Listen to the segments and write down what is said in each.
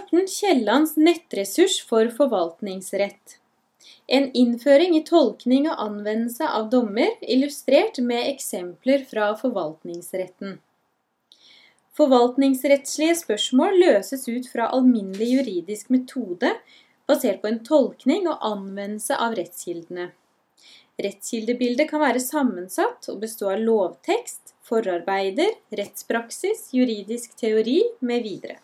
Morten Kiellands nettressurs for forvaltningsrett. En innføring i tolkning og anvendelse av dommer, illustrert med eksempler fra forvaltningsretten. Forvaltningsrettslige spørsmål løses ut fra alminnelig juridisk metode, basert på en tolkning og anvendelse av rettskildene. Rettskildebildet kan være sammensatt og bestå av lovtekst, forarbeider, rettspraksis, juridisk teori med videre.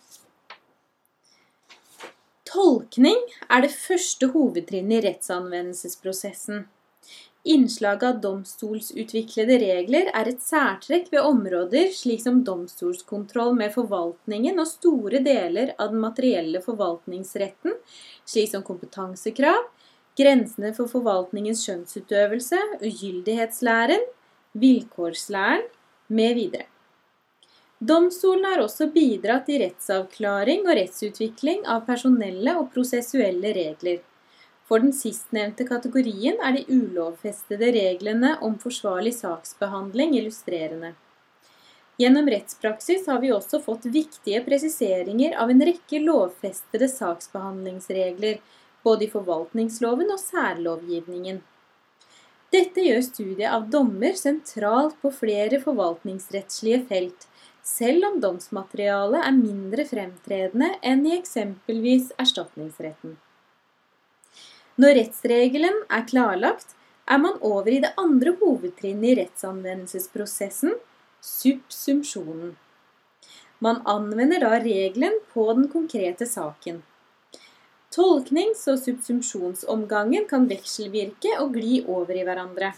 Tolkning er det første hovedtrinnet i rettsanvendelsesprosessen. Innslaget av domstolsutviklede regler er et særtrekk ved områder slik som domstolskontroll med forvaltningen og store deler av den materielle forvaltningsretten, slik som kompetansekrav, grensene for forvaltningens skjønnsutøvelse, ugyldighetslæren, vilkårslæren med videre. Domstolen har også bidratt i rettsavklaring og rettsutvikling av personelle og prosessuelle regler. For den sistnevnte kategorien er de ulovfestede reglene om forsvarlig saksbehandling illustrerende. Gjennom rettspraksis har vi også fått viktige presiseringer av en rekke lovfestede saksbehandlingsregler, både i forvaltningsloven og særlovgivningen. Dette gjør studiet av dommer sentralt på flere forvaltningsrettslige felt, selv om domsmaterialet er mindre fremtredende enn i eksempelvis erstatningsretten. Når rettsregelen er klarlagt, er man over i det andre hovedtrinnet i rettsanvendelsesprosessen, subsumpsjonen. Man anvender da regelen på den konkrete saken. Tolknings- og subsumpsjonsomgangen kan vekselvirke og gli over i hverandre.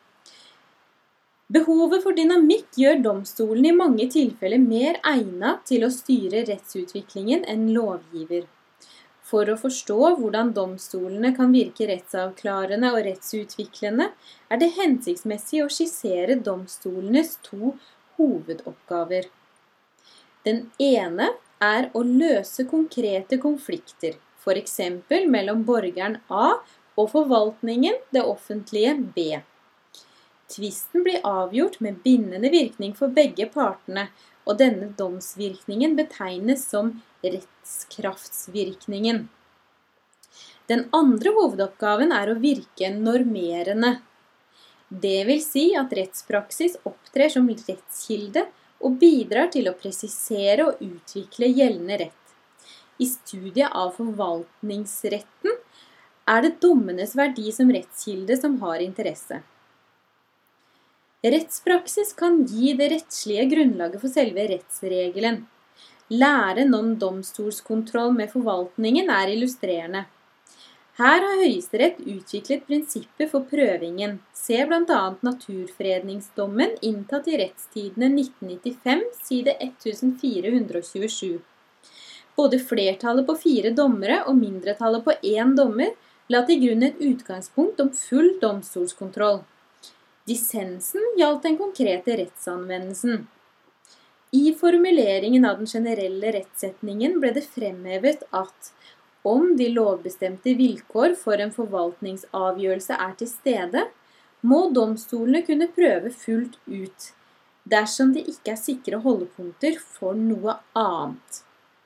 Behovet for dynamikk gjør domstolen i mange tilfeller mer egnet til å styre rettsutviklingen enn lovgiver. For å forstå hvordan domstolene kan virke rettsavklarende og rettsutviklende, er det hensiktsmessig å skissere domstolenes to hovedoppgaver. Den ene er å løse konkrete konflikter, for eksempel mellom borgeren A og forvaltningen, det offentlige B. Tvisten blir avgjort med bindende virkning for begge partene, og denne domsvirkningen betegnes som rettskraftsvirkningen. Den andre hovedoppgaven er å virke normerende. Det vil si at rettspraksis opptrer som rettskilde og bidrar til å presisere og utvikle gjeldende rett. I studiet av forvaltningsretten er det dommenes verdi som rettskilde som har interesse. Rettspraksis kan gi det rettslige grunnlaget for selve rettsregelen. Læren om domstolskontroll med forvaltningen er illustrerende. Her har Høyesterett utviklet prinsipper for prøvingen. Se blant annet naturfredningsdommen inntatt i Rettstidene 1995, side 1427. Både flertallet på 4 dommere og mindretallet på 1 dommer la til grunn et utgangspunkt om full domstolskontroll. Dissensen gjaldt den konkrete rettsanvendelsen. I formuleringen av den generelle rettsetningen ble det fremhevet at om de lovbestemte vilkår for en forvaltningsavgjørelse er til stede, må domstolene kunne prøve fullt ut, dersom det ikke er sikre holdepunkter for noe annet.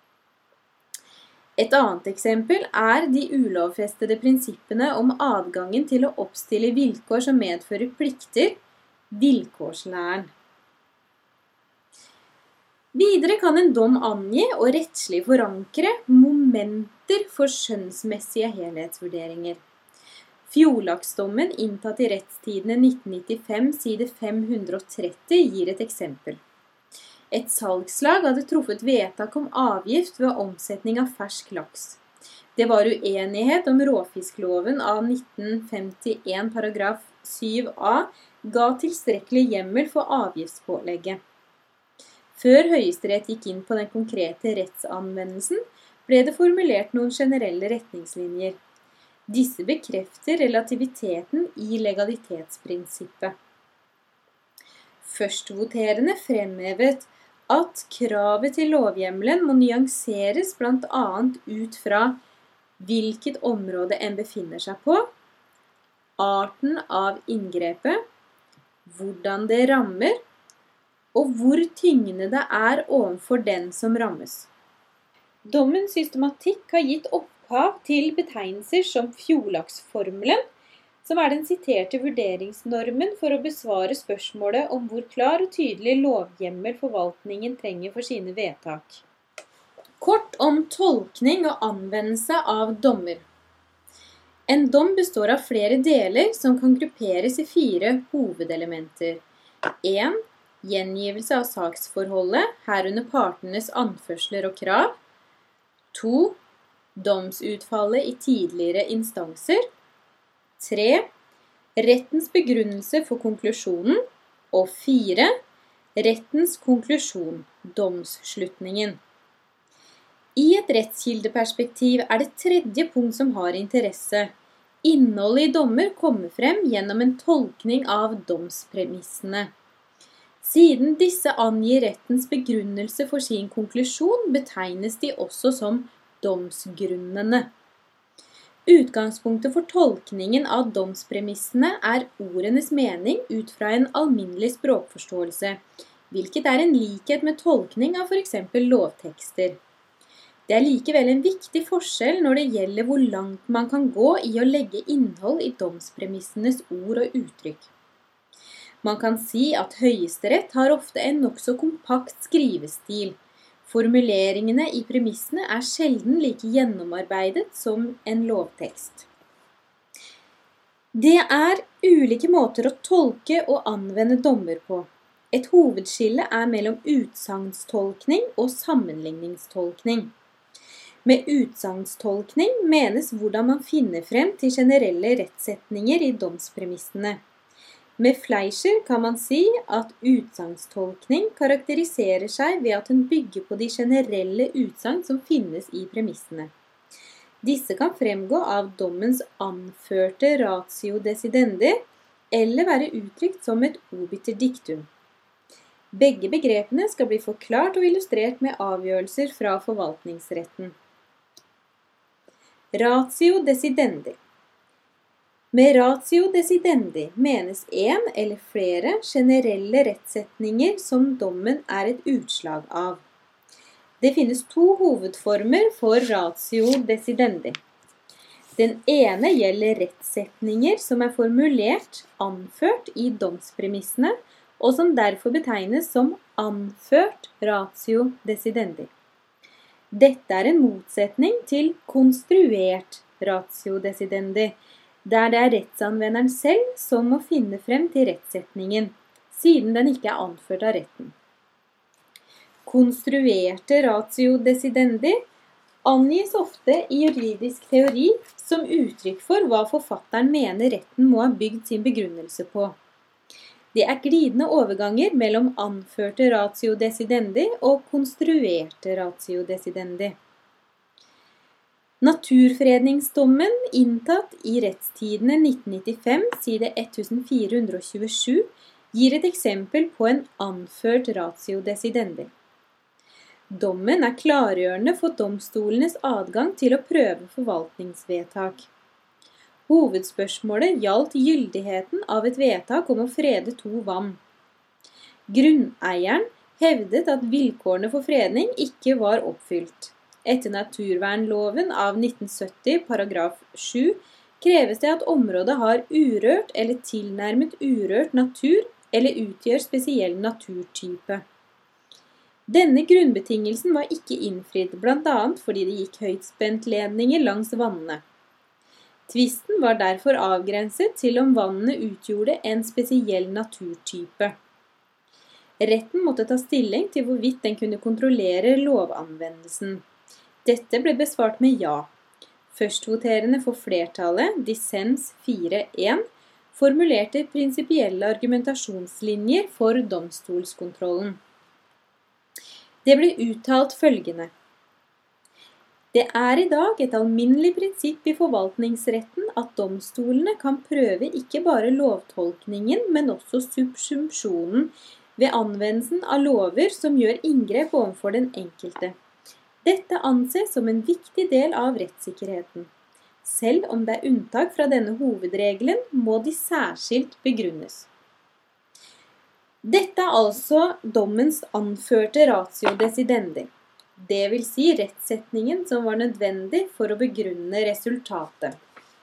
Et annet eksempel er de ulovfestede prinsippene om adgangen til å oppstille vilkår som medfører plikter, vilkårslæren. Videre kan en dom angi og rettslig forankre momenter for skjønnsmessige helhetsvurderinger. Fjordlaksdommen inntatt i Rettstidene 1995, side 530, gir et eksempel. Et salgslag hadde truffet vedtak om avgift ved omsetning av fersk laks. Det var uenighet om råfiskloven av 1951 paragraf 7a ga tilstrekkelig hjemmel for avgiftspålegget. Før Høyesterett gikk inn på den konkrete rettsanvendelsen, ble det formulert noen generelle retningslinjer. Disse bekrefter relativiteten i legalitetsprinsippet. Førstvoterende fremhevet at kravet til lovhjemmelen må nyanseres blant annet ut fra hvilket område en befinner seg på, arten av inngrepet, hvordan det rammer, og hvor tyngende det er overfor den som rammes. Dommens systematikk har gitt opphav til betegnelser som fjordlagsformelen, som er den siterte vurderingsnormen for å besvare spørsmålet om hvor klar og tydelig lovhjemmel forvaltningen trenger for sine vedtak. Kort om tolkning og anvendelse av dommer. En dom består av flere deler som kan grupperes i 4 hovedelementer. 1. Gjengivelse av saksforholdet, herunder partenes anførsler og krav. 2. Domsutfallet i tidligere instanser. 3. Rettens begrunnelse for konklusjonen. Og 4. Rettens konklusjon, domsslutningen. I et rettskildeperspektiv er det tredje punkt som har interesse. Innholdet i dommer kommer frem gjennom en tolkning av domspremissene. Siden disse angir rettens begrunnelse for sin konklusjon, betegnes de også som domsgrunnene. Utgangspunktet for tolkningen av domspremissene er ordenes mening ut fra en alminnelig språkforståelse, hvilket er en likhet med tolkning av for eksempel lovtekster. Det er likevel en viktig forskjell når det gjelder hvor langt man kan gå i å legge innhold i domspremissenes ord og uttrykk. Man kan si at Høyesterett har ofte en nokså kompakt skrivestil. Formuleringene i premissene er sjelden like gjennomarbeidet som en lovtekst. Det er ulike måter å tolke og anvende dommer på. Et hovedskille er mellom utsagnstolkning og sammenligningstolkning. Med utsagnstolkning menes hvordan man finner frem til generelle rettsetninger i domspremissene. Med Fleischer kan man si at utsagnstolkning karakteriserer seg ved at den bygger på de generelle utsagn som finnes i premissene. Disse kan fremgå av dommens anførte ratio decidendi, eller være uttrykt som et obiter dictum. Begge begrepene skal bli forklart og illustrert med avgjørelser fra forvaltningsretten. Ratio decidendi. Med ratio decidendi menes en eller flere generelle rettsetninger som dommen er et utslag av. Det finnes 2 hovedformer for ratio decidendi. Den ene gjelder rettsetninger som er formulert, anført i domspremissene, og som derfor betegnes som anført ratio decidendi. Dette er en motsetning til konstruert ratio decidendi, der det er rettsanvenderen selv som må finne frem til rettsetningen, siden den ikke er anført av retten. Konstruerte ratio decidendi angis ofte i juridisk teori som uttrykk for hva forfatteren mener retten må ha bygd sin begrunnelse på. Det er glidende overganger mellom anførte ratio decidendi og konstruerte ratio decidendi. Naturfredningsdommen inntatt i Rettstidene 1995, side 1427, gir et eksempel på en anført ratio decidendi. Dommen er klargjørende for domstolenes adgang til å prøve forvaltningsvedtak. Hovedspørsmålet gjaldt gyldigheten av et vedtak om å frede 2 vann. Grunneieren hevdet at vilkårene for fredning ikke var oppfylt. Etter naturvernloven av 1970, paragraf 7, kreves det at området har urørt eller tilnærmet urørt natur eller utgjør spesiell naturtype. Denne grunnbetingelsen var ikke innfridd, blant annet fordi det gikk høytspentledninger langs vannene. Tvisten var derfor avgrenset til om vannene utgjorde en spesiell naturtype. Retten måtte ta stilling til hvorvidt den kunne kontrollere lovanvendelsen. Dette ble besvart med ja. Førstvoterende for flertallet, dissens 4.1, formulerte prinsipielle argumentasjonslinjer for domstolskontrollen. Det ble uttalt følgende: Det er i dag et alminnelig prinsipp i forvaltningsretten at domstolene kan prøve ikke bare lovtolkningen, men også subsumpsjonen ved anvendelsen av lover som gjør inngrep overfor den enkelte. Dette anses som en viktig del av rettssikkerheten. Selv om det er unntak fra denne hovedregelen, må de særskilt begrunnes. Dette er altså dommens anførte ratio decidendi. det vil si rettssetningen som var nødvendig for å begrunne resultatet.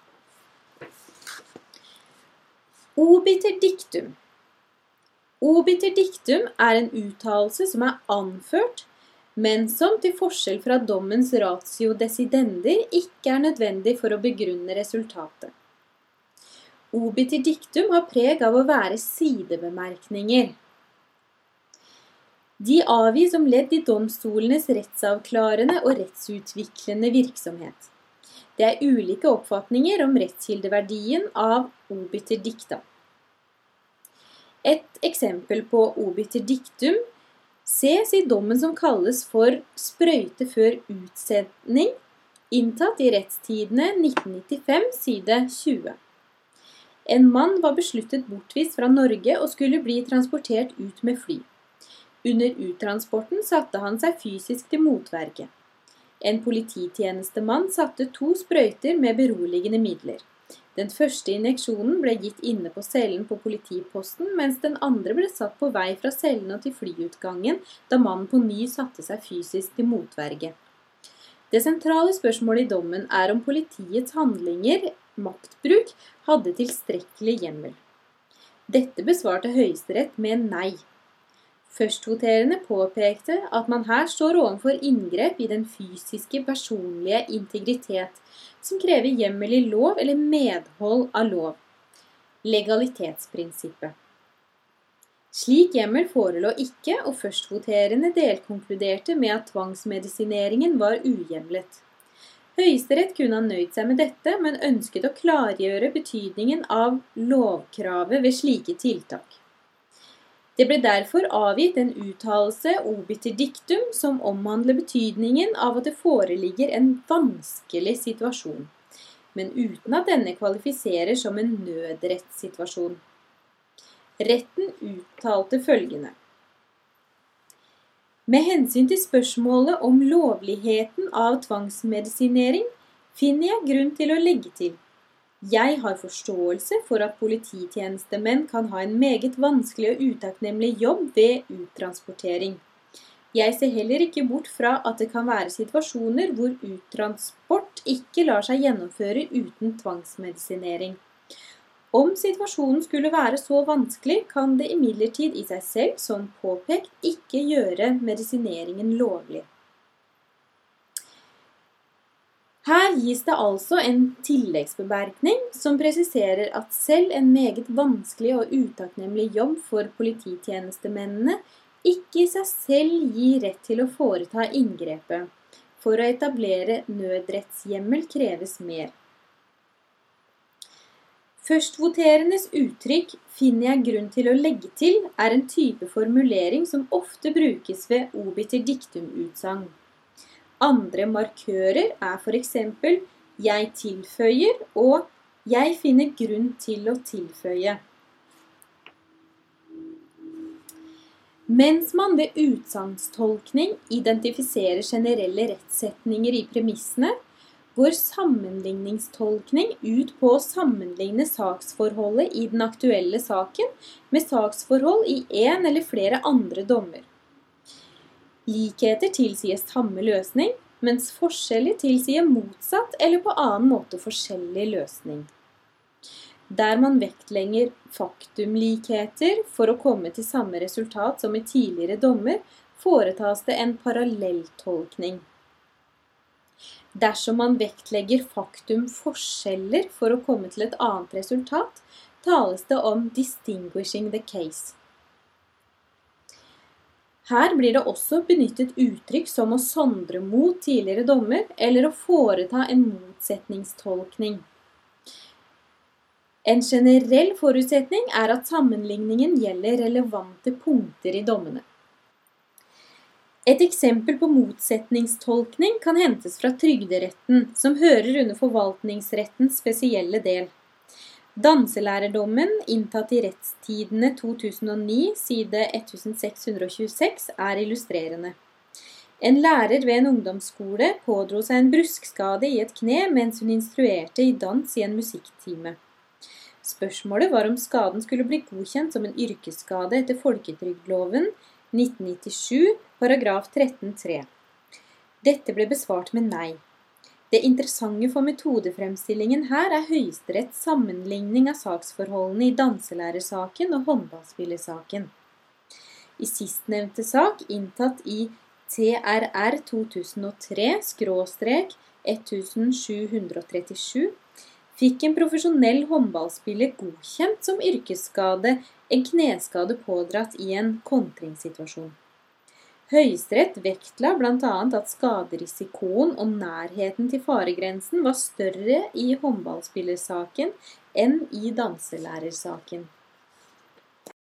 Obiter dictum. Obiter dictum en uttalelse som anført, men som til forskjell fra dommens ratio decidendi ikke nødvendig for å begrunne resultatet. Obiter dictum har preg av å være sidebemerkninger. De avgis som ledd i domstolenes rettsavklarende og rettsutviklende virksomhet. Det ulike oppfatninger om rettskildeverdien av obiter dicta. Et eksempel på obiter dictum ses i dommen som kalles for sprøyte før utsending, inntatt i Rettstidene 1995, side 20. En mann var besluttet bortvist fra Norge og skulle bli transportert ut med fly. Under uttransporten satte han seg fysisk til motverge. En polititjenestemann satte 2 sprøyter med beroligende midler. Den første injeksjonen ble gitt inne på cellen på politiposten, mens den andre ble satt på vei fra cellen og til flyutgangen, da mannen på ny satte seg fysisk til motverge. Det sentrale spørsmålet i dommen om politiets handlinger, maktbruk, hadde tilstrekkelig hjemmel. Dette besvarte Høyesterett med nei. Førstvoterende påpekte at man her står overfor inngrep i den fysiske personlige integritet, som krever hjemmel i lov eller medhold av lov. Legalitetsprinsippet. Slik hjemmel forelå ikke, og førstvoterende delkonkluderte med at tvangsmedisineringen var uhjemlet. Høyesterett kunne ha nøyd seg med dette, men ønsket å klargjøre betydningen av lovkravet ved slike tiltak. Det ble derfor avgitt en uttalelse obiter dictum som omhandler betydningen av at det foreligger en vanskelig situasjon, men uten at denne kvalifiserer som en nødrettssituasjon. Retten uttalte følgende. Med hensyn til spørsmålet om lovligheten av tvangsmedisinering, finner jeg grunn til å legge til. Jeg har forståelse for at polititjenestemenn kan ha en meget vanskelig og utakknemlig jobb ved uttransportering. Jeg ser heller ikke bort fra at det kan være situasjoner hvor uttransport ikke lar seg gjennomføre uten tvangsmedisinering. Om situasjonen skulle være så vanskelig, kan det imidlertid i seg selv, som påpekt, ikke gjøre medisineringen lovlig. Her gis det altså en tilleggsbemerkning som presiserer at selv en meget vanskelig og utakknemlig jobb for polititjenestemennene ikke i seg selv gir rett til å foreta inngrepet. For å etablere nødrettshjemmel kreves mer. Førstvoterendes uttrykk finner jeg grunn til å legge til en type formulering som ofte brukes ved obiter dictum-utsagn. Andre markører for eksempel «jeg tilføyer» og «jeg finner grunn til å tilføye». Mens man ved utsagnstolkning identifiserer generelle rettssetninger i premissene, går sammenligningstolkning ut på å sammenligne saksforholdet i den aktuelle saken med saksforhold i en eller flere andre dommer. Likheter tilsier samme løsning, mens forskjeller tilsier motsatt eller på annen måte forskjellig løsning. Der man vektlegger faktumlikheter for å komme til samme resultat som i tidligere dommer, foretas det en parallelltolkning. Dersom man vektlegger faktumforskjeller for å komme til et annet resultat, tales det om distinguishing the case. Her blir det også benyttet uttrykk som å sondre mot tidligere dommer eller å foreta en motsetningstolkning. En generell forutsetning at sammenligningen gjelder relevante punkter i dommene. Et eksempel på motsetningstolkning kan hentes fra trygderetten, som hører under forvaltningsrettens spesielle del. Danselærerdommen, inntatt i Rettstidene 2009, side 1626, illustrerende. En lærer ved en ungdomsskole pådro seg en bruskskade i et kne mens hun instruerte i dans i en musikktime. Spørsmålet var om skaden skulle bli godkjent som en yrkesskade etter Folketrygdloven 1997, paragraf 13.3. Dette ble besvart med nei. Det interessante for metodefremstillingen her Høyesteretts sammenligning av saksforholdene i danselærersaken og håndballspillersaken. I sistnevnte sak, inntatt i TRR 2003/1737, fikk en profesjonell håndballspiller godkjent som yrkesskade en kneskade pådratt i en kontringssituasjon. Høyesterett vektla blant annet at skaderisikoen og nærheten til faregrensen var større i håndballspillersaken enn i danselærersaken.